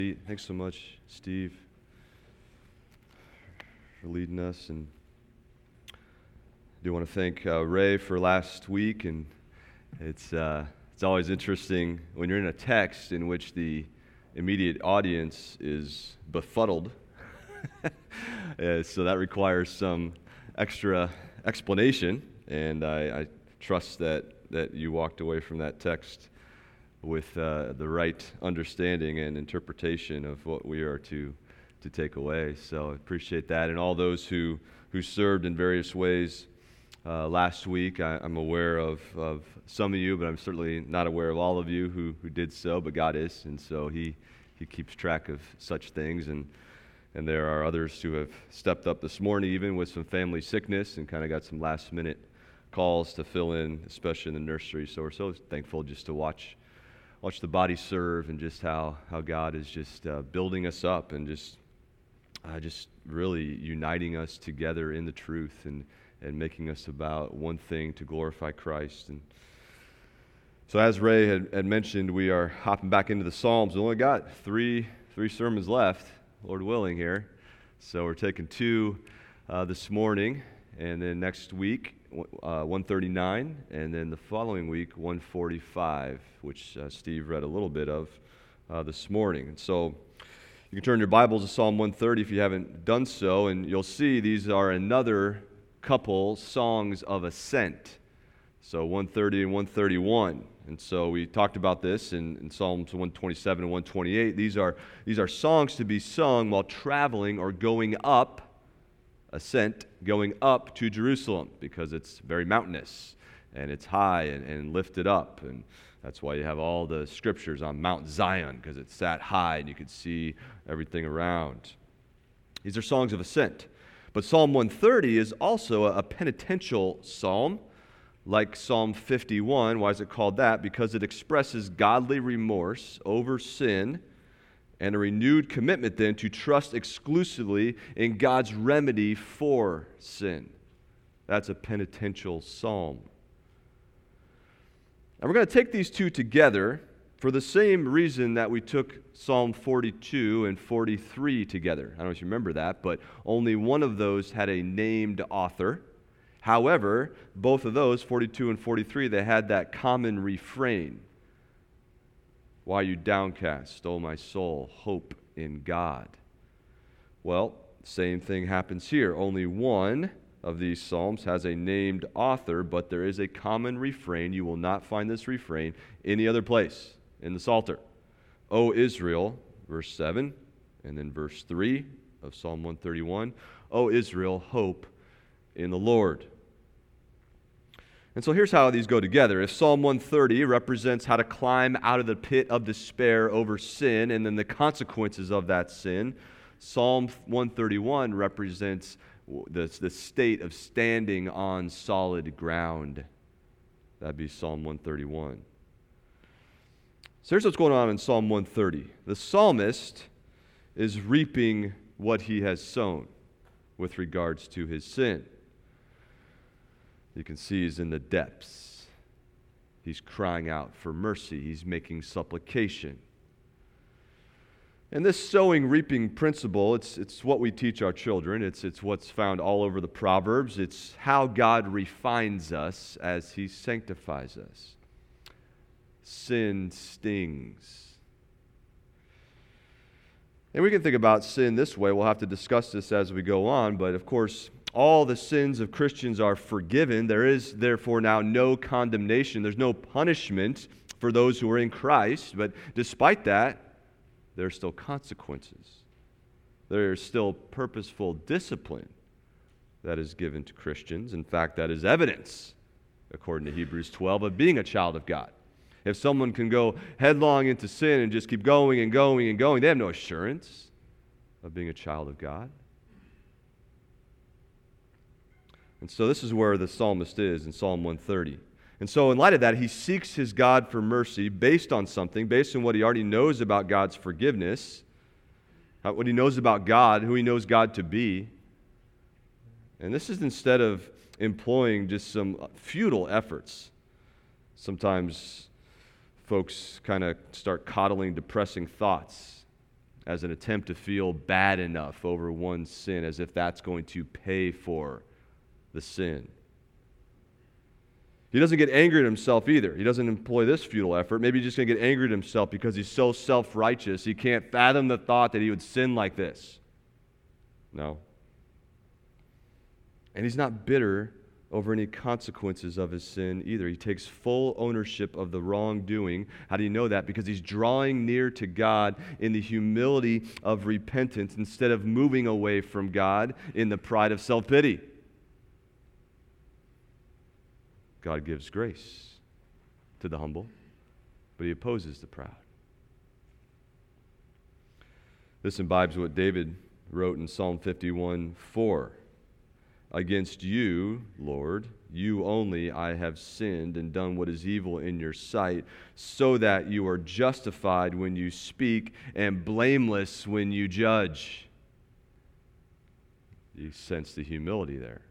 Thanks so much, Steve, for leading us. And I do want to thank Ray for last week. And it's always interesting when you're in a text in which the immediate audience is befuddled. So that requires some extra explanation. And I trust that you walked away from that text with the right understanding and interpretation of what we are to take away. So I appreciate that. And all those who served in various ways last week, I'm aware of some of you, but I'm certainly not aware of all of you who did so, but God is, and so He keeps track of such things. And there are others who have stepped up this morning, even with some family sickness, and kind of got some last-minute calls to fill in, especially in the nursery. So we're so thankful just to watch the body serve, and just how God is just building us up and just really uniting us together in the truth and making us about one thing, to glorify Christ. And so as Ray had mentioned, we are hopping back into the Psalms. We've only got three sermons left, Lord willing, here. So we're taking two this morning, and then next week 139, and then the following week 145, which Steve read a little bit of this morning. And so you can turn your Bibles to Psalm 130 if you haven't done so, and you'll see these are another couple songs of ascent. So 130 and 131. And so we talked about this in Psalms 127 and 128. These are songs to be sung while traveling or going up, ascent, going up to Jerusalem, because it's very mountainous and it's high and lifted up. And that's why you have all the scriptures on Mount Zion, because it's that high and you can see everything around. These are songs of ascent. But Psalm 130 is also a penitential psalm, like Psalm 51. Why is it called that? Because it expresses godly remorse over sin and a renewed commitment then to trust exclusively in God's remedy for sin. That's a penitential psalm. And we're going to take these two together for the same reason that we took Psalm 42 and 43 together. I don't know if you remember that, but only one of those had a named author. However, both of those, 42 and 43, they had that common refrain. Why are you downcast, O my soul? Hope in God. Well, same thing happens here. Only one of these psalms has a named author, but there is a common refrain. You will not find this refrain any other place in the Psalter. O Israel, verse 7, and then verse 3 of Psalm 131. O Israel, hope in the Lord. And so here's how these go together. If Psalm 130 represents how to climb out of the pit of despair over sin and then the consequences of that sin, Psalm 131 represents the state of standing on solid ground. That'd be Psalm 131. So here's what's going on in Psalm 130. The psalmist is reaping what he has sown with regards to his sin. You can see he's in the depths. He's crying out for mercy. He's making supplication. And this sowing-reaping principle, it's what we teach our children. It's what's found all over the Proverbs. It's how God refines us as He sanctifies us. Sin stings. And we can think about sin this way. We'll have to discuss this as we go on, but of course, all the sins of Christians are forgiven. There is therefore now no condemnation. There's no punishment for those who are in Christ. But despite that, there are still consequences. There is still purposeful discipline that is given to Christians. In fact, that is evidence, according to Hebrews 12, of being a child of God. If someone can go headlong into sin and just keep going and going and going, they have no assurance of being a child of God. And so this is where the psalmist is in Psalm 130. And so in light of that, he seeks his God for mercy based on something, based on what he already knows about God's forgiveness, what he knows about God, who he knows God to be. And this is instead of employing just some futile efforts. Sometimes folks kind of start coddling depressing thoughts as an attempt to feel bad enough over one's sin, as if that's going to pay for the sin. He doesn't get angry at himself either. He doesn't employ this futile effort. Maybe he's just going to get angry at himself because he's so self-righteous, he can't fathom the thought that he would sin like this. No. And he's not bitter over any consequences of his sin either. He takes full ownership of the wrongdoing. How do you know that? Because he's drawing near to God in the humility of repentance instead of moving away from God in the pride of self-pity. God gives grace to the humble, but he opposes the proud. This imbibes what David wrote in Psalm 51:4. Against you, Lord, you only, I have sinned and done what is evil in your sight, so that you are justified when you speak and blameless when you judge. You sense the humility there.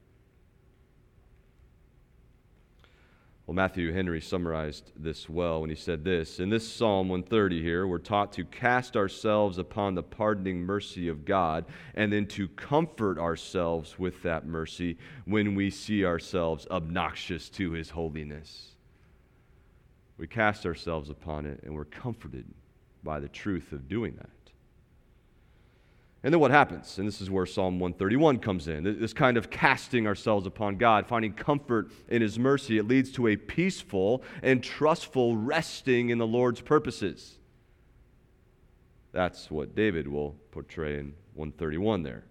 Well, Matthew Henry summarized this well when he said this. In this Psalm 130 here, we're taught to cast ourselves upon the pardoning mercy of God and then to comfort ourselves with that mercy when we see ourselves obnoxious to His holiness. We cast ourselves upon it and we're comforted by the truth of doing that. And then what happens? And this is where Psalm 131 comes in. This kind of casting ourselves upon God, finding comfort in His mercy. It leads to a peaceful and trustful resting in the Lord's purposes. That's what David will portray in 131 there.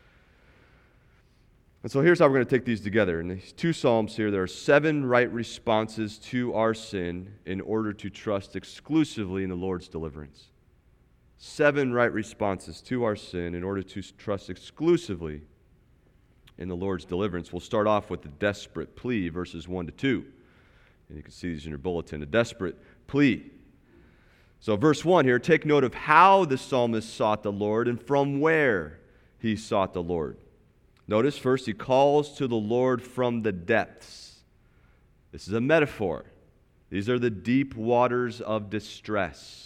And so here's how we're going to take these together. In these two Psalms here, there are 7 right responses to our sin in order to trust exclusively in the Lord's deliverance. 7 right responses to our sin in order to trust exclusively in the Lord's deliverance. We'll start off with the desperate plea, verses 1 to 2. And you can see these in your bulletin, a desperate plea. So verse 1 here, take note of how the psalmist sought the Lord and from where he sought the Lord. Notice first, he calls to the Lord from the depths. This is a metaphor. These are the deep waters of distress.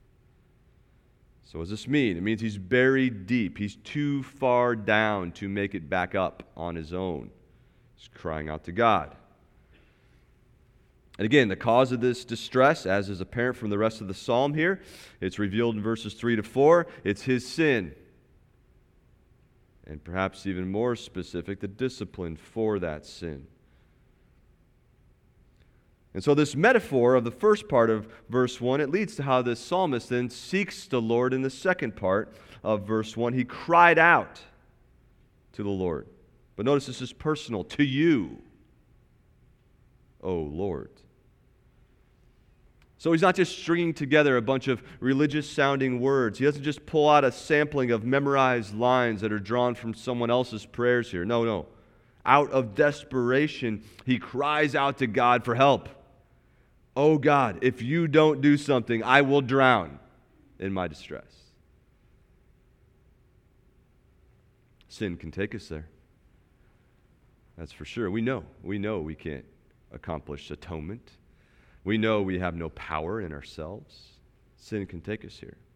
So what does this mean? It means he's buried deep. He's too far down to make it back up on his own. He's crying out to God. And again, the cause of this distress, as is apparent from the rest of the psalm here, it's revealed in verses 3 to 4. It's his sin. And perhaps even more specific, the discipline for that sin. And so this metaphor of the first part of verse 1, it leads to how this psalmist then seeks the Lord in the second part of verse 1. He cried out to the Lord. But notice this is personal. To you, O Lord. So he's not just stringing together a bunch of religious-sounding words. He doesn't just pull out a sampling of memorized lines that are drawn from someone else's prayers here. No. Out of desperation, he cries out to God for help. Oh God, if you don't do something, I will drown in my distress. Sin can take us there. That's for sure. We know we can't accomplish atonement. We know we have no power in ourselves. Sin can take us here.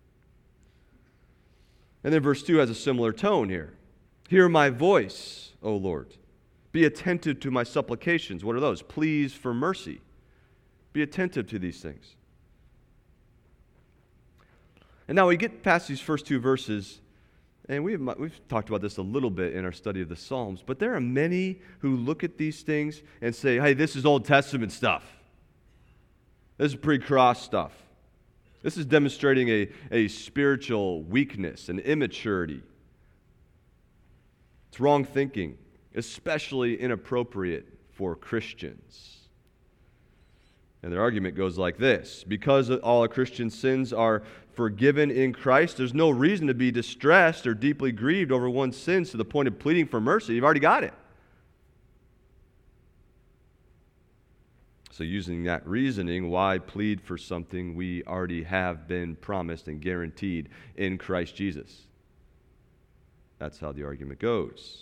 And then verse 2 has a similar tone here. Hear my voice, O Lord. Be attentive to my supplications. What are those? Pleas for mercy. Be attentive to these things. And now we get past these first 2 verses, and we've talked about this a little bit in our study of the Psalms, but there are many who look at these things and say, hey, this is Old Testament stuff. This is pre-cross stuff. This is demonstrating a spiritual weakness, an immaturity. It's wrong thinking, especially inappropriate for Christians. And their argument goes like this. Because all a Christian's sins are forgiven in Christ, there's no reason to be distressed or deeply grieved over one's sins to the point of pleading for mercy. You've already got it. So using that reasoning, why plead for something we already have been promised and guaranteed in Christ Jesus? That's how the argument goes.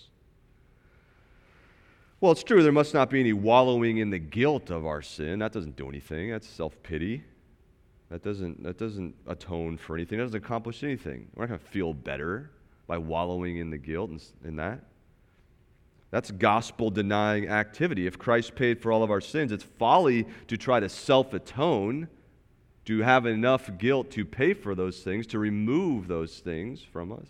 Well, it's true, there must not be any wallowing in the guilt of our sin. That doesn't do anything. That's self-pity. That doesn't atone for anything. That doesn't accomplish anything. We're not going to feel better by wallowing in the guilt in that. That's gospel-denying activity. If Christ paid for all of our sins, it's folly to try to self-atone, to have enough guilt to pay for those things, to remove those things from us.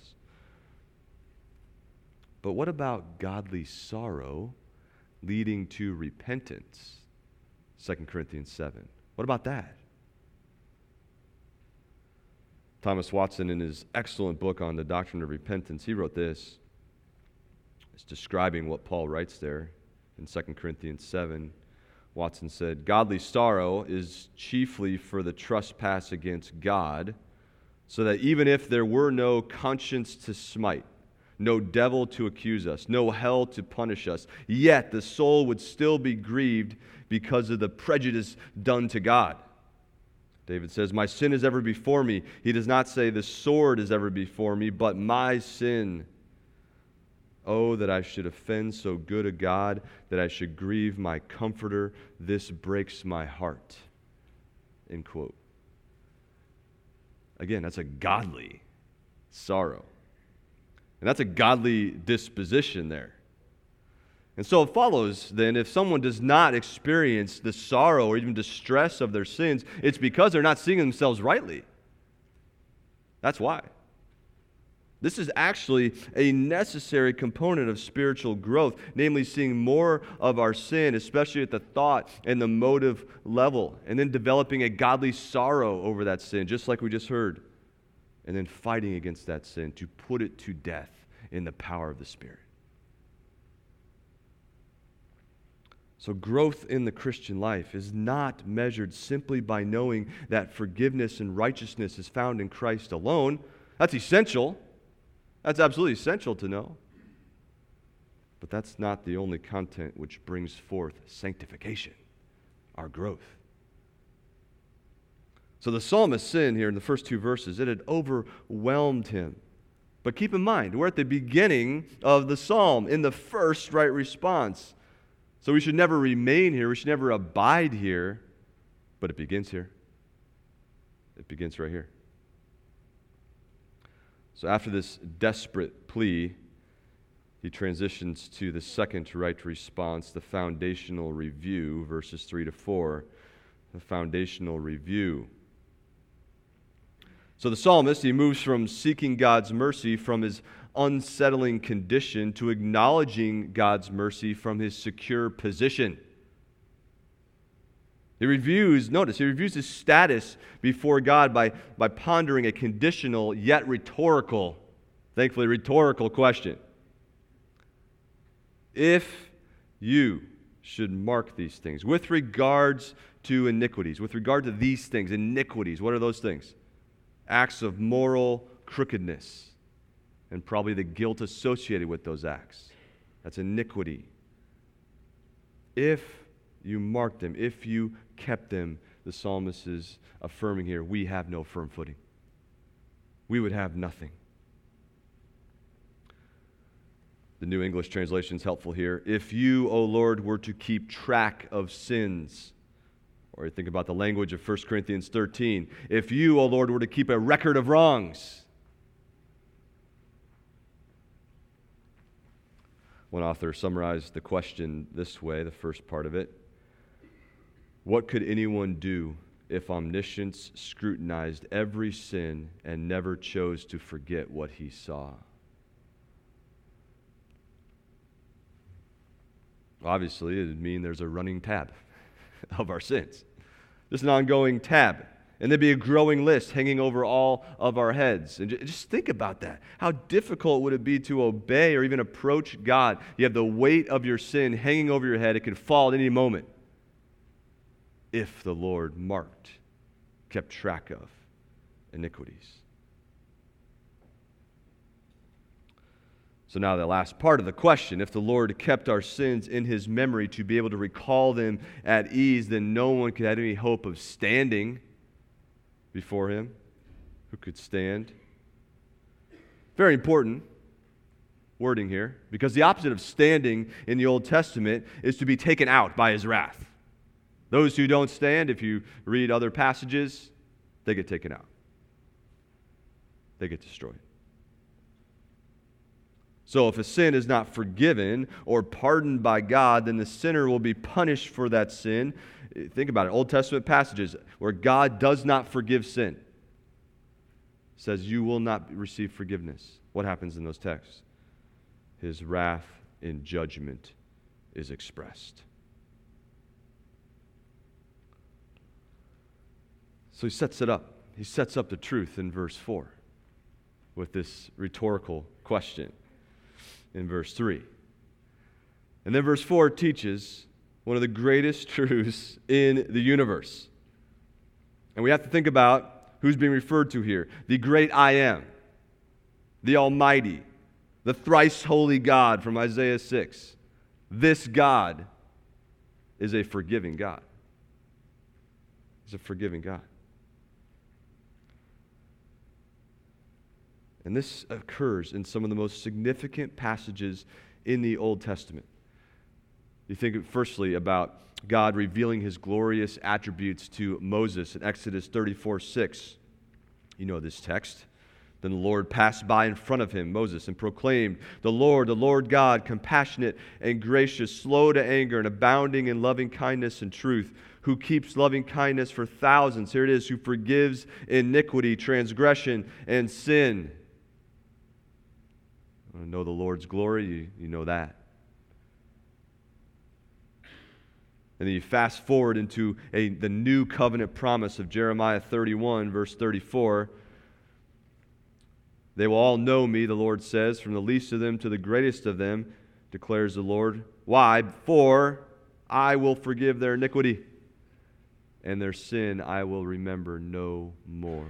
But what about godly sorrow leading to repentance? 2 Corinthians 7. What about that? Thomas Watson, in his excellent book on the doctrine of repentance, he wrote this. It's describing what Paul writes there in 2 Corinthians 7. Watson said, "Godly sorrow is chiefly for the trespass against God, so that even if there were no conscience to smite, no devil to accuse us, no hell to punish us, yet the soul would still be grieved because of the prejudice done to God." David says, "My sin is ever before me." He does not say, "The sword is ever before me," but "my sin. Oh, that I should offend so good a God, that I should grieve my comforter. This breaks my heart." End quote. Again, that's a godly sorrow. And that's a godly disposition there. And so it follows then, if someone does not experience the sorrow or even distress of their sins, it's because they're not seeing themselves rightly. That's why. This is actually a necessary component of spiritual growth, namely seeing more of our sin, especially at the thought and the motive level, and then developing a godly sorrow over that sin, just like we just heard, and then fighting against that sin to put it to death in the power of the Spirit. So growth in the Christian life is not measured simply by knowing that forgiveness and righteousness is found in Christ alone. That's essential. That's absolutely essential to know. But that's not the only content which brings forth sanctification, our growth. So the psalmist's sin here in the first two verses, it had overwhelmed him. But keep in mind, we're at the beginning of the psalm, in the first right response. So we should never remain here, we should never abide here, but it begins here. It begins right here. So after this desperate plea, he transitions to the second right response, the foundational review, verses 3 to 4. The foundational review. So the psalmist, he moves from seeking God's mercy from his unsettling condition to acknowledging God's mercy from his secure position. He reviews his status before God by pondering a conditional yet rhetorical, thankfully rhetorical question. If you should mark these things with regards to iniquities, with regard to these things, iniquities, what are those things? Acts of moral crookedness, and probably the guilt associated with those acts. That's iniquity. If you marked them, if you kept them, the psalmist is affirming here, we have no firm footing. We would have nothing. The New English translation is helpful here. If you, O Lord, were to keep track of sins, or you think about the language of 1 Corinthians 13, if you, O Lord, were to keep a record of wrongs. One author summarized the question this way, the first part of it. What could anyone do if omniscience scrutinized every sin and never chose to forget what he saw? Obviously, it would mean there's a running tab of our sins. There's an ongoing tab. And there'd be a growing list hanging over all of our heads. And just think about that. How difficult would it be to obey or even approach God? You have the weight of your sin hanging over your head. It could fall at any moment. If the Lord kept track of iniquities. So now the last part of the question, if the Lord kept our sins in His memory to be able to recall them at ease, then no one could have any hope of standing before Him. Who could stand? Very important wording here, because the opposite of standing in the Old Testament is to be taken out by His wrath. Those who don't stand, if you read other passages, they get taken out. They get destroyed. So if a sin is not forgiven or pardoned by God, then the sinner will be punished for that sin. Think about it. Old Testament passages where God does not forgive sin. Says you will not receive forgiveness. What happens in those texts? His wrath in judgment is expressed. So he sets it up. He sets up the truth in verse 4 with this rhetorical question in verse 3. And then verse 4 teaches one of the greatest truths in the universe. And we have to think about who's being referred to here. The great I am, the Almighty, the thrice holy God from Isaiah 6. This God is a forgiving God. He's a forgiving God. And this occurs in some of the most significant passages in the Old Testament. You think firstly about God revealing his glorious attributes to Moses in Exodus 34:6. You know this text. Then the Lord passed by in front of him, Moses, and proclaimed, the Lord God, compassionate and gracious, slow to anger and abounding in loving kindness and truth, who keeps loving kindness for thousands. Here it is, who forgives iniquity, transgression, and sin. You want to know the Lord's glory? You know that. And then you fast forward into the new covenant promise of Jeremiah 31, verse 34. They will all know me, the Lord says, from the least of them to the greatest of them, declares the Lord. Why? For I will forgive their iniquity, and their sin I will remember no more.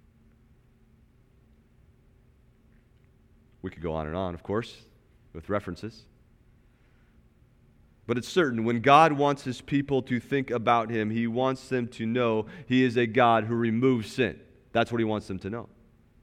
We could go on and on, of course, with references. But it's certain, when God wants his people to think about him, he wants them to know he is a God who removes sin. That's what he wants them to know.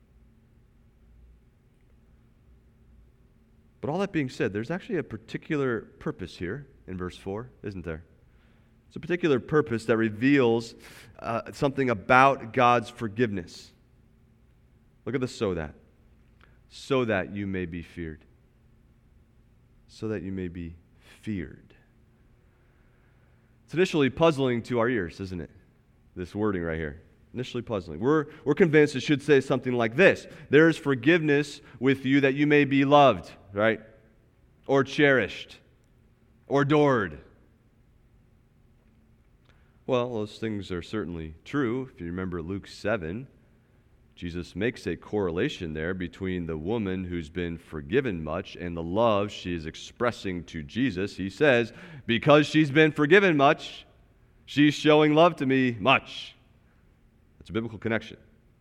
But all that being said, there's actually a particular purpose here in verse 4, isn't there? It's a particular purpose that reveals something about God's forgiveness. Look at the so that. So that you may be feared. So that you may be feared. It's initially puzzling to our ears, isn't it? This wording right here. Initially puzzling. We're convinced it should say something like this. There is forgiveness with you that you may be loved, right? Or cherished. Or adored. Well, those things are certainly true. If you remember Luke 7, Jesus makes a correlation there between the woman who's been forgiven much and the love she is expressing to Jesus. He says, because she's been forgiven much, she's showing love to me much. It's a biblical connection.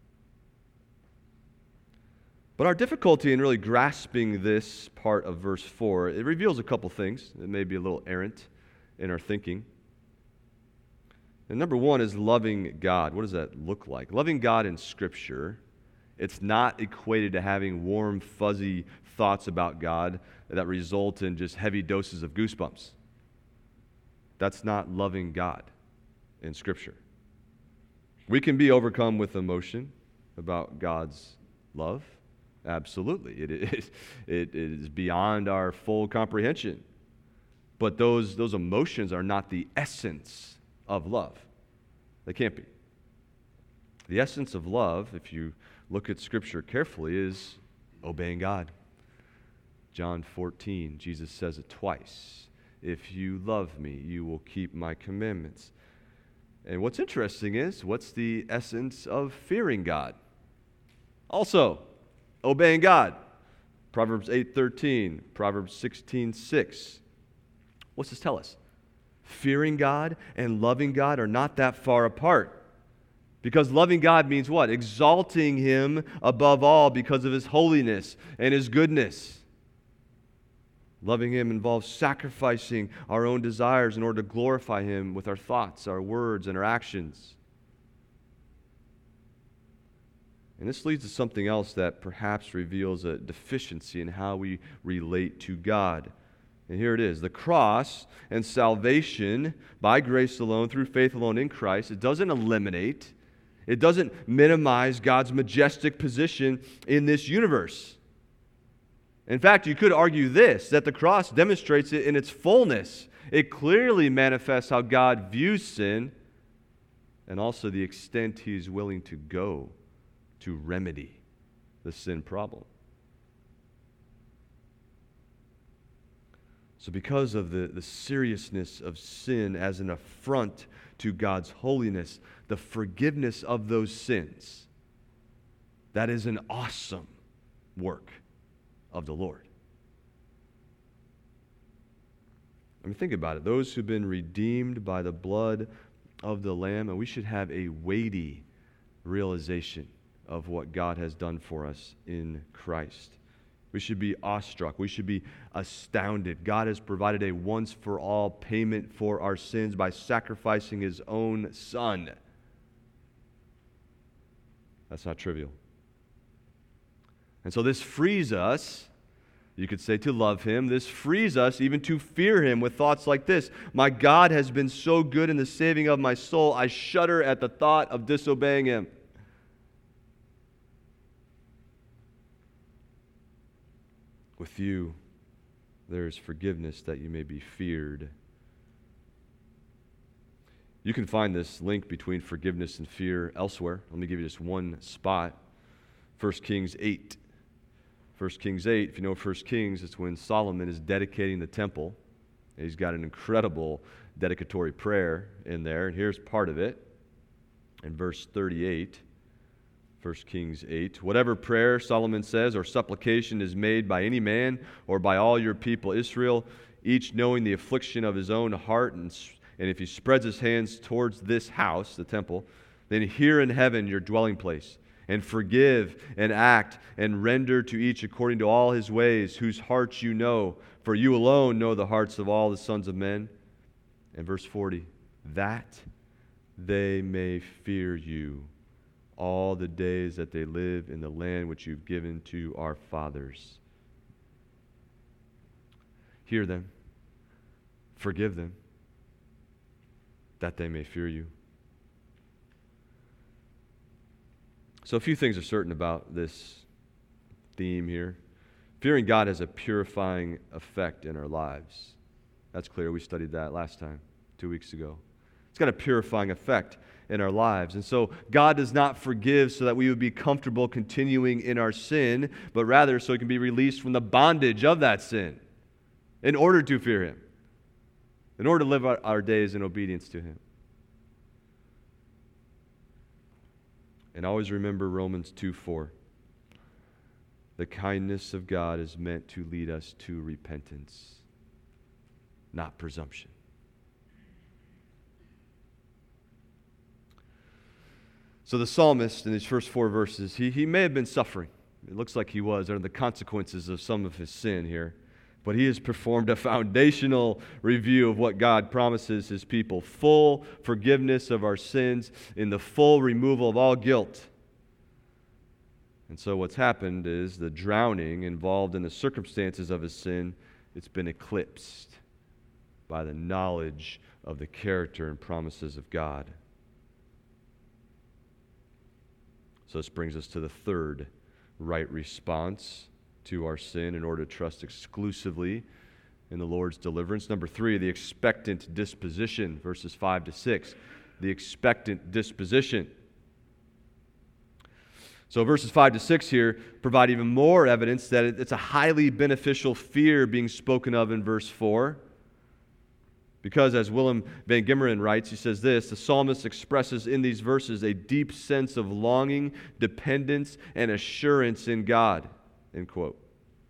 But our difficulty in really grasping this part of verse 4, it reveals a couple things that may be a little errant in our thinking. And number one is loving God. What does that look like? Loving God in Scripture, it's not equated to having warm, fuzzy thoughts about God that result in just heavy doses of goosebumps. That's not loving God in Scripture. We can be overcome with emotion about God's love. Absolutely. It is beyond our full comprehension. But those emotions are not the essence of love. They can't be. The essence of love, if you look at Scripture carefully, is obeying God. John 14, Jesus says it twice. If you love me, you will keep my commandments. And what's interesting is, what's the essence of fearing God? Also, obeying God. Proverbs 8:13, Proverbs 16:6. What's this tell us? Fearing God and loving God are not that far apart. Because loving God means what? Exalting him above all because of his holiness and his goodness. Loving him involves sacrificing our own desires in order to glorify him with our thoughts, our words, and our actions. And this leads to something else that perhaps reveals a deficiency in how we relate to God. And here it is. The cross and salvation by grace alone, through faith alone in Christ, it doesn't eliminate, It doesn't minimize God's majestic position in this universe. In fact, you could argue this, that the cross demonstrates it in its fullness. It clearly manifests how God views sin and also the extent He is willing to go to remedy the sin problem. So because of the seriousness of sin as an affront to God's holiness, the forgiveness of those sins, that is an awesome work of the Lord. I mean, think about it. Those who've been redeemed by the blood of the Lamb, and we should have a weighty realization of what God has done for us in Christ. We should be awestruck. We should be astounded. God has provided a once-for-all payment for our sins by sacrificing His own Son. That's not trivial. And so this frees us, you could say, to love Him. This frees us even to fear Him with thoughts like this: my God has been so good in the saving of my soul, I shudder at the thought of disobeying Him. With you, there is forgiveness that you may be feared. You can find this link between forgiveness and fear elsewhere. Let me give you just one spot. 1 Kings 8. 1 Kings 8, if you know 1 Kings, it's when Solomon is dedicating the temple. He's got an incredible dedicatory prayer in there, and here's part of it. In verse 38, 1 Kings 8, whatever prayer, Solomon says, or supplication is made by any man or by all your people Israel, each knowing the affliction of his own heart, and if he spreads his hands towards this house, the temple, then hear in heaven your dwelling place, and forgive and act and render to each according to all his ways, whose hearts you know, for you alone know the hearts of all the sons of men. And verse 40, that they may fear you all the days that they live in the land which you've given to our fathers. Hear them, forgive them, that they may fear you. So a few things are certain about this theme here. Fearing God has a purifying effect in our lives. That's clear. We studied that last time, 2 weeks ago. It's got a purifying effect in our lives. And so God does not forgive so that we would be comfortable continuing in our sin, but rather so we can be released from the bondage of that sin in order to fear Him, in order to live our days in obedience to Him. And always remember Romans 2:4. The kindness of God is meant to lead us to repentance, not presumption. So the psalmist, in these first 4 verses, he may have been suffering. It looks like he was under the consequences of some of his sin here. But he has performed a foundational review of what God promises His people. Full forgiveness of our sins in the full removal of all guilt. And so what's happened is the drowning involved in the circumstances of his sin, it's been eclipsed by the knowledge of the character and promises of God. So this brings us to the third right response to our sin in order to trust exclusively in the Lord's deliverance. Number 3, the expectant disposition, verses 5 to 6. The expectant disposition. So verses 5 to 6 here provide even more evidence that it's a highly beneficial fear being spoken of in verse 4. Because, as Willem van Gimmeren writes, he says this: the psalmist expresses in these verses a deep sense of longing, dependence, and assurance in God. End quote.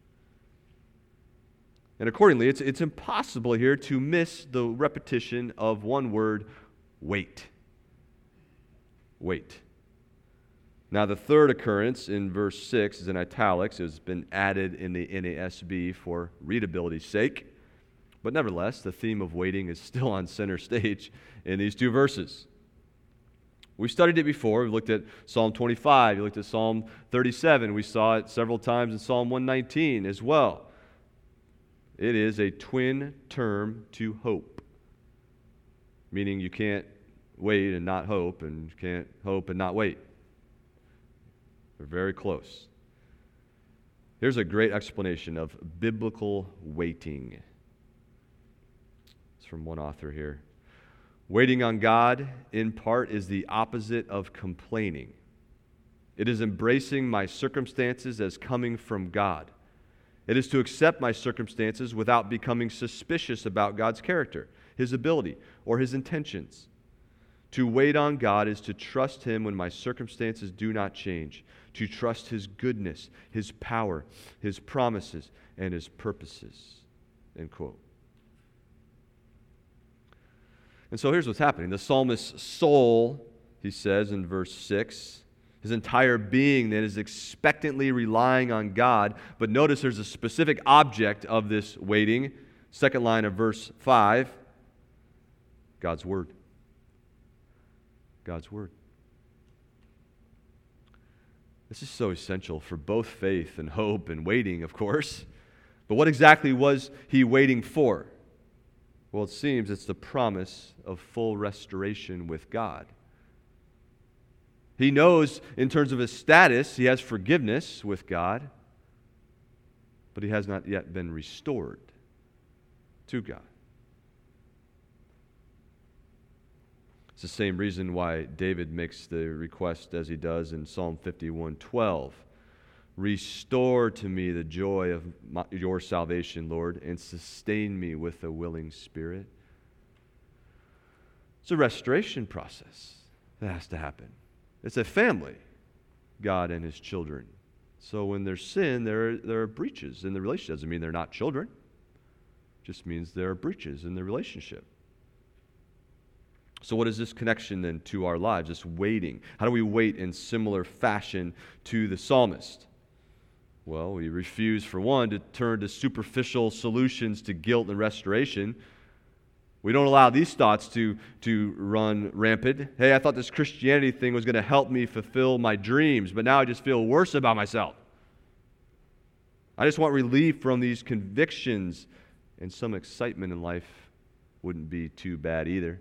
And accordingly, it's impossible here to miss the repetition of one word: wait. Wait. Now, the third occurrence in verse 6 is in italics. It's been added in the NASB for readability's sake. But nevertheless, the theme of waiting is still on center stage in these 2 verses. We studied it before. We looked at Psalm 25. We looked at Psalm 37. We saw it several times in Psalm 119 as well. It is a twin term to hope, meaning you can't wait and not hope, and you can't hope and not wait. They're very close. Here's a great explanation of biblical waiting. It's from one author here. Waiting on God, in part, is the opposite of complaining. It is embracing my circumstances as coming from God. It is to accept my circumstances without becoming suspicious about God's character, His ability, or His intentions. To wait on God is to trust Him when my circumstances do not change, to trust His goodness, His power, His promises, and His purposes. End quote. And so here's what's happening. The psalmist's soul, he says in verse 6, his entire being then is expectantly relying on God. But notice there's a specific object of this waiting. Second line of verse 5, God's Word. God's Word. This is so essential for both faith and hope and waiting, of course. But what exactly was he waiting for? Well, it seems it's the promise of full restoration with God. He knows in terms of his status, he has forgiveness with God, but he has not yet been restored to God. It's the same reason why David makes the request as he does in Psalm 51:12. Restore to me the joy of your salvation, Lord, and sustain me with a willing spirit. It's a restoration process that has to happen. It's a family, God and His children. So when there's sin, there are breaches in the relationship. Doesn't mean they're not children. It just means there are breaches in the relationship. So what is this connection then to our lives, this waiting? How do we wait in similar fashion to the psalmist? Well, we refuse, for one, to turn to superficial solutions to guilt and restoration. We don't allow these thoughts to run rampant. Hey, I thought this Christianity thing was going to help me fulfill my dreams, but now I just feel worse about myself. I just want relief from these convictions, and some excitement in life wouldn't be too bad either.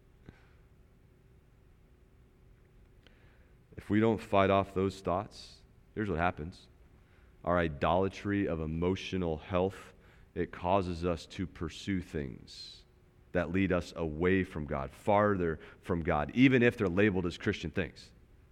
If we don't fight off those thoughts, here's what happens. Our idolatry of emotional health, it causes us to pursue things that lead us away from God, farther from God, even if they're labeled as Christian things.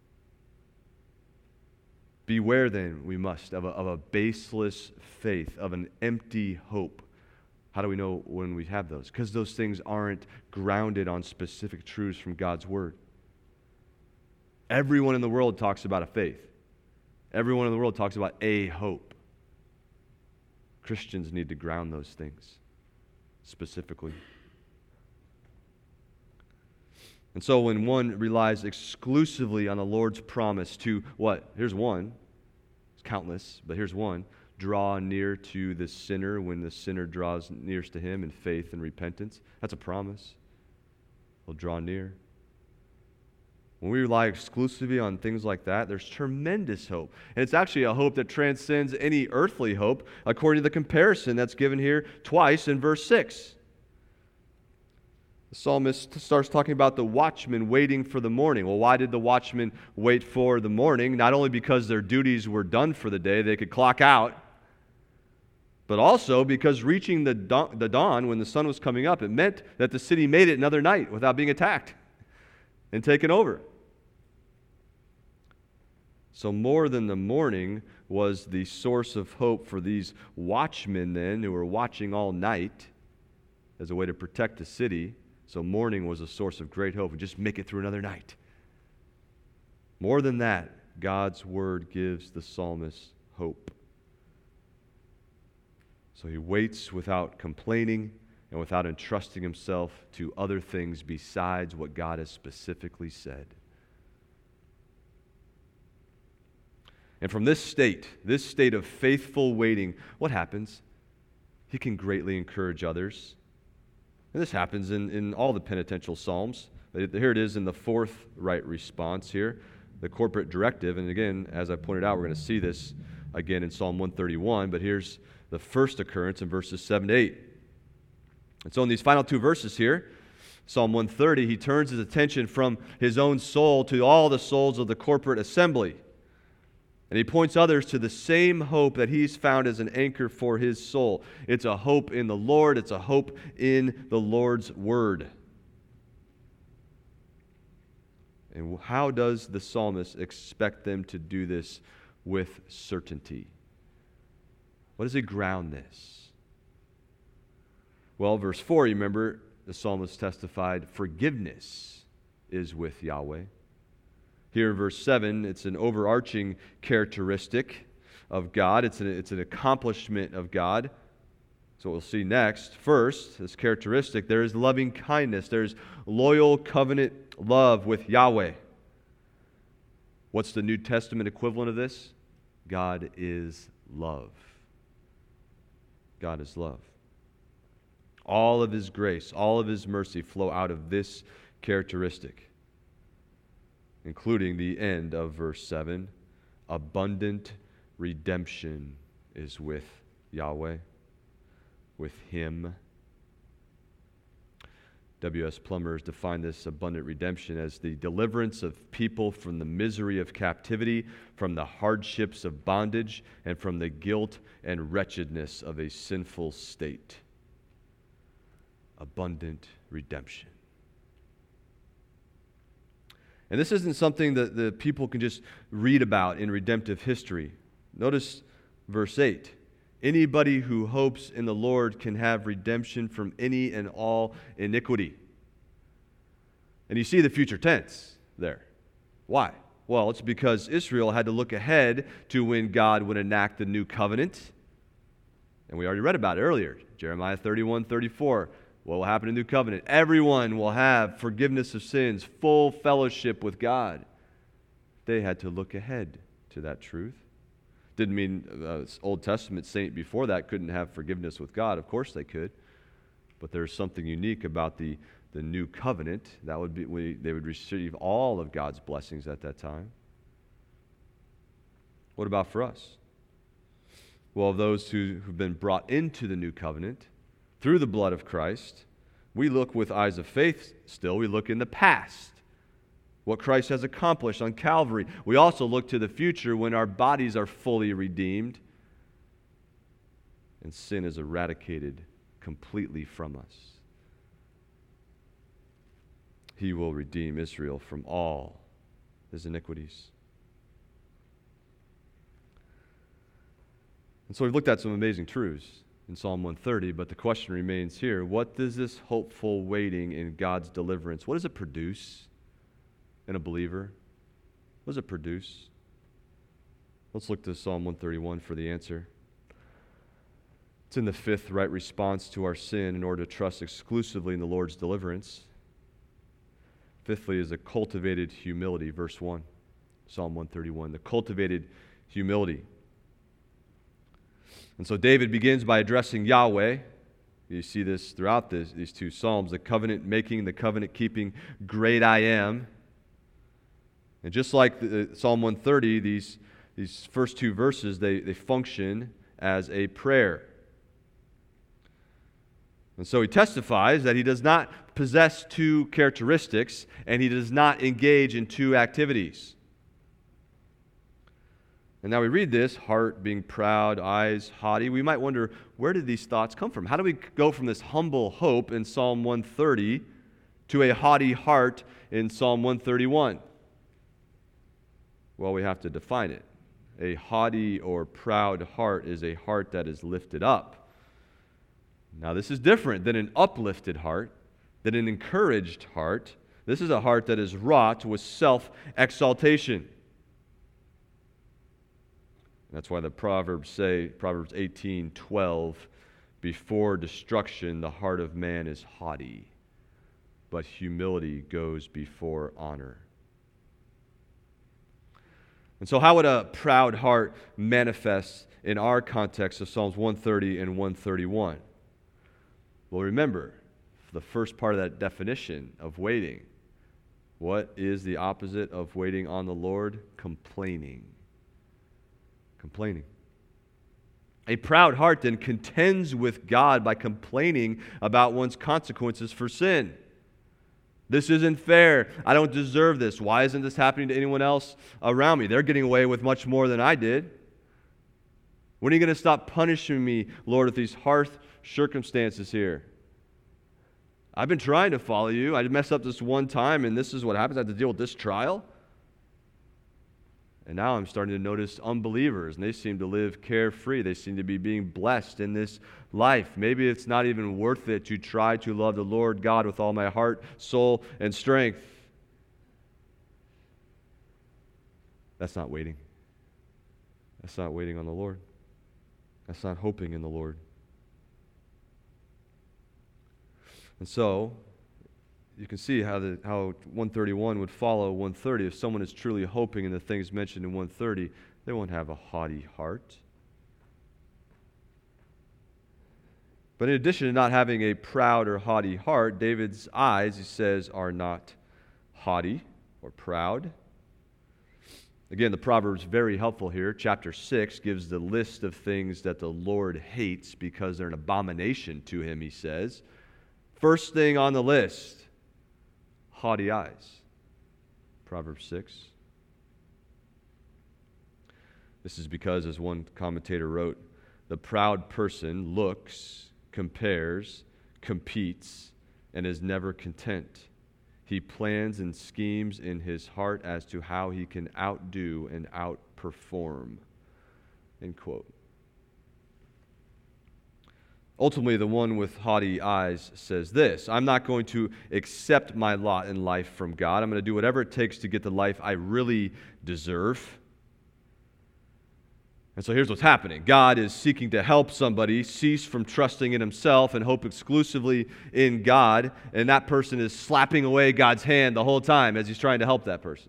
Beware then, we must, of a baseless faith, of an empty hope. How do we know when we have those? Because those things aren't grounded on specific truths from God's Word. Everyone in the world talks about a faith. Everyone in the world talks about a hope. Christians need to ground those things specifically. And so when one relies exclusively on the Lord's promise to what? Here's one. It's countless, but here's one. Draw near to the sinner when the sinner draws nearest to him in faith and repentance. That's a promise. He'll draw near. When we rely exclusively on things like that, there's tremendous hope. And it's actually a hope that transcends any earthly hope, according to the comparison that's given here twice in verse 6. The psalmist starts talking about the watchmen waiting for the morning. Well, why did the watchmen wait for the morning? Not only because their duties were done for the day, they could clock out, but also because reaching the dawn when the sun was coming up, it meant that the city made it another night without being attacked and taken over. So more than the morning was the source of hope for these watchmen then who were watching all night as a way to protect the city. So morning was a source of great hope. And just make it through another night. More than that, God's Word gives the psalmist hope. So he waits without complaining and without entrusting himself to other things besides what God has specifically said. And from this state of faithful waiting, what happens? He can greatly encourage others. And this happens in all the penitential psalms. Here it is in the fourth right response here, the corporate directive. And again, as I pointed out, we're going to see this again in Psalm 131. But here's the first occurrence in verses 7 to 8. And so in these final two verses here, Psalm 130, he turns his attention from his own soul to all the souls of the corporate assembly. And he points others to the same hope that he's found as an anchor for his soul. It's a hope in the Lord. It's a hope in the Lord's word. And how does the psalmist expect them to do this with certainty? What does he ground this? Well, verse 4, you remember, the psalmist testified, forgiveness is with Yahweh. Here in verse 7, it's an overarching characteristic of God. It's an accomplishment of God. So we'll see next. First, this characteristic, there is loving kindness. There's loyal covenant love with Yahweh. What's the New Testament equivalent of this? God is love. God is love. All of His grace, all of His mercy flow out of this characteristic, including the end of verse 7. Abundant redemption is with Yahweh, with Him. W.S. Plummer has defined this abundant redemption as the deliverance of people from the misery of captivity, from the hardships of bondage, and from the guilt and wretchedness of a sinful state. Abundant redemption. And this isn't something that the people can just read about in redemptive history. Notice verse 8. Anybody who hopes in the Lord can have redemption from any and all iniquity. And you see the future tense there. Why? Well, it's because Israel had to look ahead to when God would enact the new covenant. And we already read about it earlier. Jeremiah 31:34. What will happen in the new covenant? Everyone will have forgiveness of sins, full fellowship with God. They had to look ahead to that truth. Didn't mean an Old Testament saint before that couldn't have forgiveness with God. Of course they could. But there's something unique about the new covenant. That would be they would receive all of God's blessings at that time. What about for us? Well, those who've been brought into the new covenant through the blood of Christ, we look with eyes of faith still. We look in the past, what Christ has accomplished on Calvary. We also look to the future when our bodies are fully redeemed and sin is eradicated completely from us. He will redeem Israel from all his iniquities. And so we've looked at some amazing truths in Psalm 130, but the question remains here. What does this hopeful waiting in God's deliverance, what does it produce in a believer? What does it produce? Let's look to Psalm 131 for the answer. It's in the fifth right response to our sin in order to trust exclusively in the Lord's deliverance. Fifthly is a cultivated humility, verse 1, Psalm 131, the cultivated humility. And so David begins by addressing Yahweh. You see this throughout these two Psalms, the covenant-making, the covenant-keeping, great I am. And just like Psalm 130, these first two verses, they function as a prayer. And so he testifies that he does not possess two characteristics, and he does not engage in two activities. And now we read this, heart being proud, eyes haughty. We might wonder, where did these thoughts come from? How do we go from this humble hope in Psalm 130 to a haughty heart in Psalm 131? Well, we have to define it. A haughty or proud heart is a heart that is lifted up. Now, this is different than an uplifted heart, than an encouraged heart. This is a heart that is wrought with self-exaltation. That's why the Proverbs say, Proverbs 18:12, before destruction the heart of man is haughty, but humility goes before honor. And so how would a proud heart manifest in our context of Psalms 130 and 131? Well, remember, the first part of that definition of waiting. What is the opposite of waiting on the Lord? Complaining. Complaining. A proud heart then contends with God by complaining about one's consequences for sin. This isn't fair. I don't deserve this. Why isn't this happening to anyone else around me? They're getting away with much more than I did. When are you going to stop punishing me, Lord, with these harsh circumstances here? I've been trying to follow you. I messed up this one time, and this is what happens. I have to deal with this trial. And now I'm starting to notice unbelievers, and they seem to live carefree. They seem to be being blessed in this life. Maybe it's not even worth it to try to love the Lord God with all my heart, soul, and strength. That's not waiting. That's not waiting on the Lord. That's not hoping in the Lord. And so, you can see how 131 would follow 130. If someone is truly hoping in the things mentioned in 130, they won't have a haughty heart. But in addition to not having a proud or haughty heart, David's eyes, he says, are not haughty or proud. Again, the Proverbs very helpful here. Chapter 6 gives the list of things that the Lord hates because they're an abomination to him, he says. First thing on the list, haughty eyes. Proverbs 6. This is because, as one commentator wrote, the proud person looks, compares, competes, and is never content. He plans and schemes in his heart as to how he can outdo and outperform. End quote. Ultimately, the one with haughty eyes says this: I'm not going to accept my lot in life from God. I'm going to do whatever it takes to get the life I really deserve. And so here's what's happening. God is seeking to help somebody cease from trusting in himself and hope exclusively in God, and that person is slapping away God's hand the whole time as he's trying to help that person.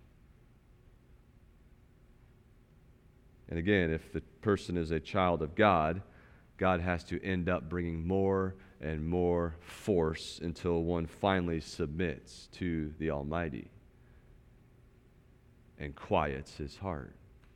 And again, if the person is a child of God, God has to end up bringing more and more force until one finally submits to the Almighty and quiets his heart.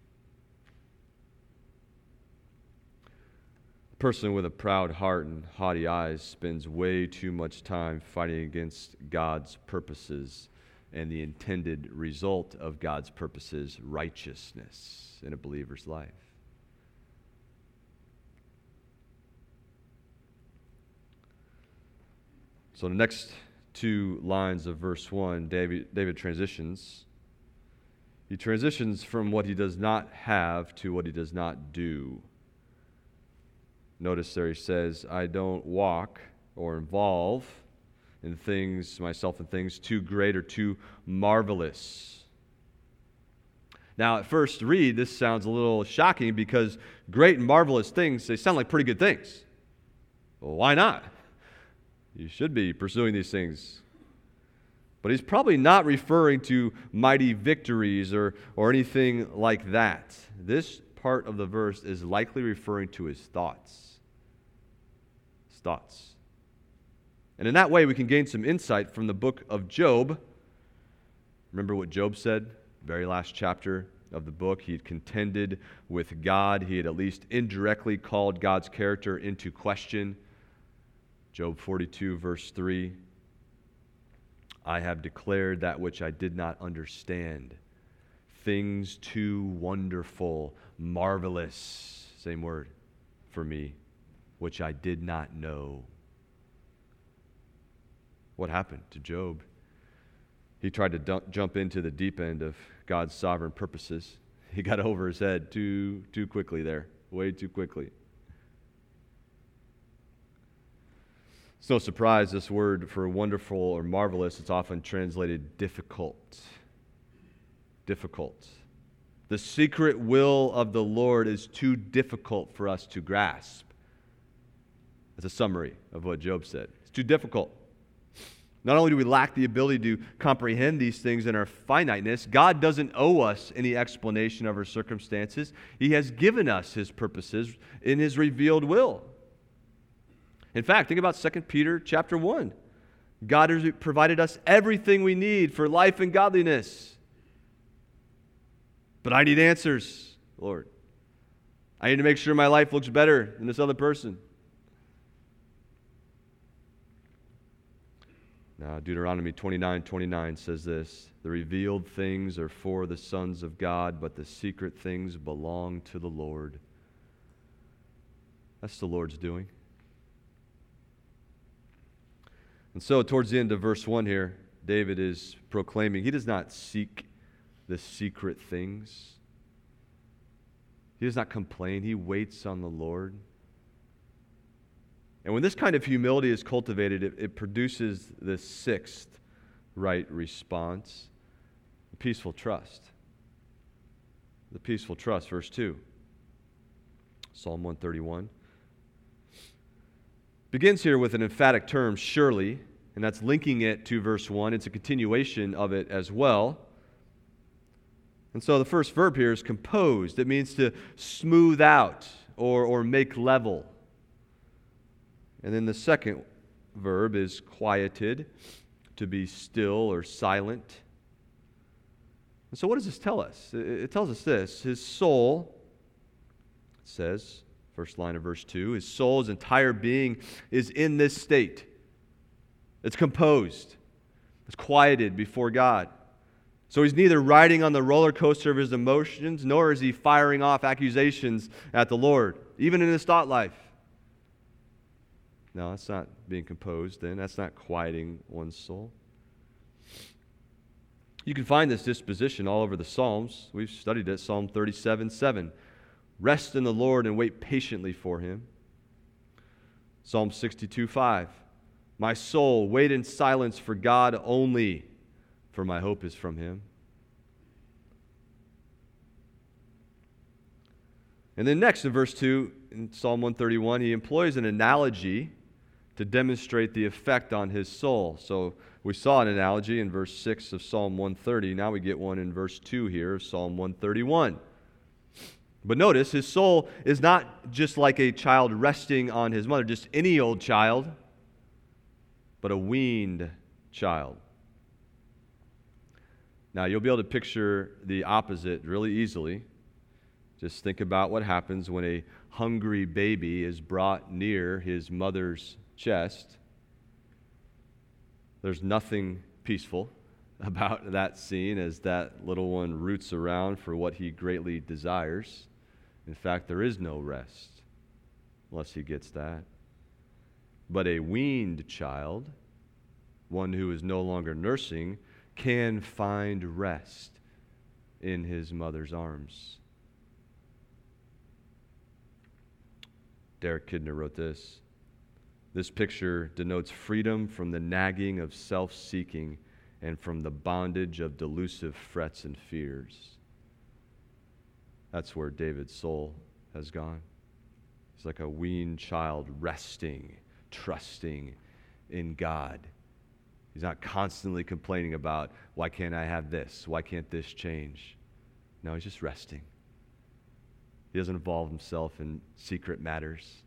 A person with a proud heart and haughty eyes spends way too much time fighting against God's purposes and the intended result of God's purposes, righteousness in a believer's life. So the next two lines of verse 1, David transitions. He transitions from what he does not have to what he does not do. Notice there he says, I don't walk or involve in things, myself in things too great or too marvelous. Now, at first read, this sounds a little shocking because great and marvelous things, they sound like pretty good things. Well, why not? You should be pursuing these things. But he's probably not referring to mighty victories or anything like that. This part of the verse is likely referring to his thoughts. His thoughts. And in that way, we can gain some insight from the book of Job. Remember what Job said? Very last chapter of the book. He had contended with God. He had at least indirectly called God's character into question. Job 42, verse 3, I have declared that which I did not understand, things too wonderful, marvelous, same word, for me, which I did not know. What happened to Job? He tried to jump into the deep end of God's sovereign purposes. He got over his head too quickly there, way too quickly. It's no surprise this word for wonderful or marvelous, it's often translated difficult. Difficult. The secret will of the Lord is too difficult for us to grasp. That's a summary of what Job said. It's too difficult. Not only do we lack the ability to comprehend these things in our finiteness, God doesn't owe us any explanation of our circumstances. He has given us His purposes in His revealed will. In fact, think about 2 Peter chapter 1. God has provided us everything we need for life and godliness. But I need answers, Lord. I need to make sure my life looks better than this other person. Now, Deuteronomy 29:29 says this: "The revealed things are for the sons of God, but the secret things belong to the Lord." That's the Lord's doing. And so, towards the end of verse 1 here, David is proclaiming he does not seek the secret things. He does not complain. He waits on the Lord. And when this kind of humility is cultivated, it produces the sixth right response: peaceful trust. The peaceful trust, verse 2. Psalm 131 begins here with an emphatic term, surely, and that's linking it to verse 1. It's a continuation of it as well. And so the first verb here is composed. It means to smooth out or make level. And then the second verb is quieted, to be still or silent. And so what does this tell us? It tells us this: his soul, it says, first line of verse 2, his soul's entire being is in this state. It's composed. It's quieted before God. So he's neither riding on the roller coaster of his emotions, nor is he firing off accusations at the Lord, even in his thought life. No, that's not being composed then. That's not quieting one's soul. You can find this disposition all over the Psalms. We've studied it, Psalm 37:7. Rest in the Lord and wait patiently for Him. Psalm 62:5. My soul, wait in silence for God only, for my hope is from Him. And then next in verse 2, in Psalm 131, he employs an analogy to demonstrate the effect on his soul. So we saw an analogy in verse 6 of Psalm 130. Now we get one in verse 2 here of Psalm 131. But notice, his soul is not just like a child resting on his mother, just any old child, but a weaned child. Now, you'll be able to picture the opposite really easily. Just think about what happens when a hungry baby is brought near his mother's chest. There's nothing peaceful about that scene as that little one roots around for what he greatly desires. In fact, there is no rest unless he gets that. But a weaned child, one who is no longer nursing, can find rest in his mother's arms. Derek Kidner wrote this: this picture denotes freedom from the nagging of self-seeking and from the bondage of delusive frets and fears. That's where David's soul has gone. He's like a weaned child resting, trusting in God. He's not constantly complaining about, why can't I have this? Why can't this change? No, he's just resting. He doesn't involve himself in secret matters.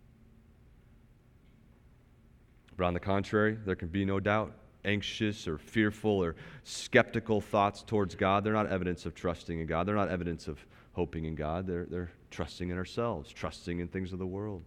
But on the contrary, there can be no doubt. Anxious or fearful or skeptical thoughts towards God, they're not evidence of trusting in God. They're not evidence of hoping in God. They're trusting in ourselves, trusting in things of the world.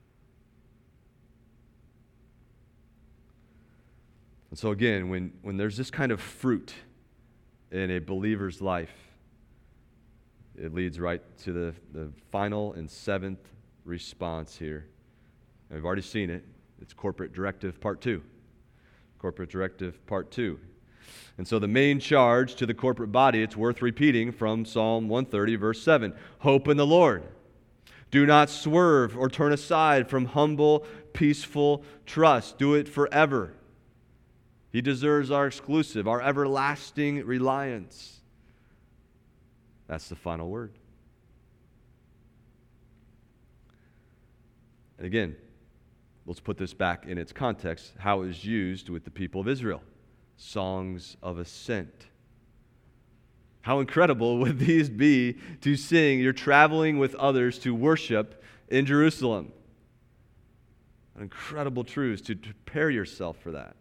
And so again, when there's this kind of fruit in a believer's life, it leads right to the final and seventh response here. And we've already seen it. It's corporate directive part 2. Corporate directive part 2. And so the main charge to the corporate body, it's worth repeating from Psalm 130, verse 7. Hope in the Lord. Do not swerve or turn aside from humble, peaceful trust. Do it forever. He deserves our exclusive, our everlasting reliance. That's the final word. And again, let's put this back in its context, how it was used with the people of Israel. Songs of ascent. How incredible would these be to sing? You're traveling with others to worship in Jerusalem. An incredible truth to prepare yourself for that.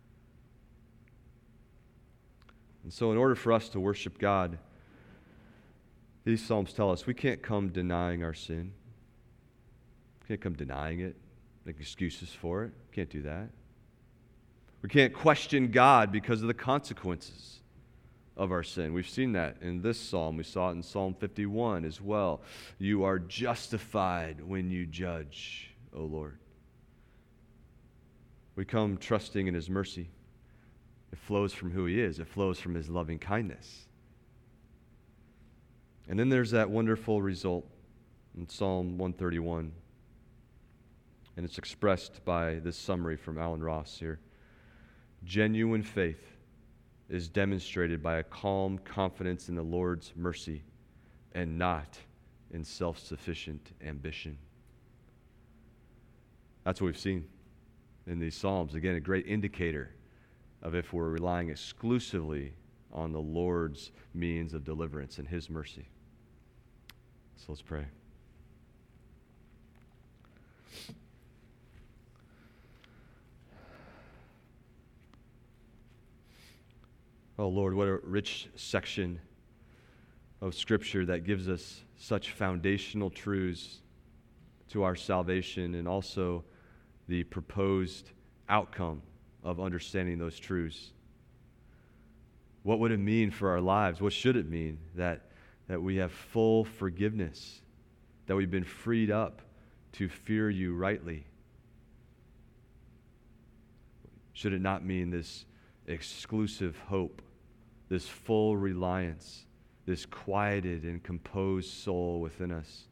And so in order for us to worship God, these Psalms tell us we can't come denying our sin. We can't come denying it, make excuses for it. Can't do that. We can't question God because of the consequences of our sin. We've seen that in this psalm. We saw it in Psalm 51 as well. You are justified when you judge, O Lord. We come trusting in His mercy. It flows from who He is. It flows from His loving kindness. And then there's that wonderful result in Psalm 131. And it's expressed by this summary from Alan Ross here. Genuine faith is demonstrated by a calm confidence in the Lord's mercy and not in self-sufficient ambition. That's what we've seen in these Psalms. Again, a great indicator of if we're relying exclusively on the Lord's means of deliverance and His mercy. So let's pray. Oh Lord, what a rich section of Scripture that gives us such foundational truths to our salvation and also the proposed outcome of understanding those truths. What would it mean for our lives? What should it mean that we have full forgiveness, that we've been freed up to fear You rightly? Should it not mean this exclusive hope, this full reliance, this quieted and composed soul within us?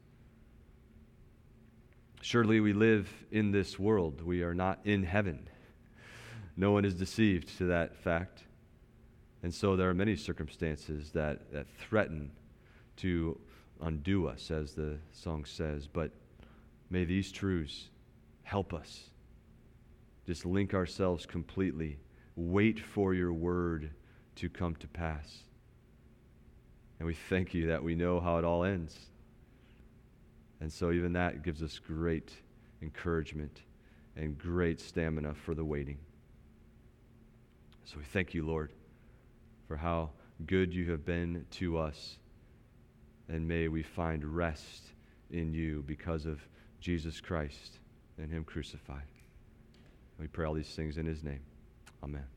Surely we live in this world. We are not in heaven. No one is deceived to that fact. And so there are many circumstances that threaten to undo us, as the song says. But may these truths help us. Just link ourselves completely. Wait for Your word to come to pass. And we thank You that we know how it all ends. And so even that gives us great encouragement and great stamina for the waiting. So we thank You, Lord, for how good You have been to us. And may we find rest in You because of Jesus Christ and Him crucified. We pray all these things in His name. Amen.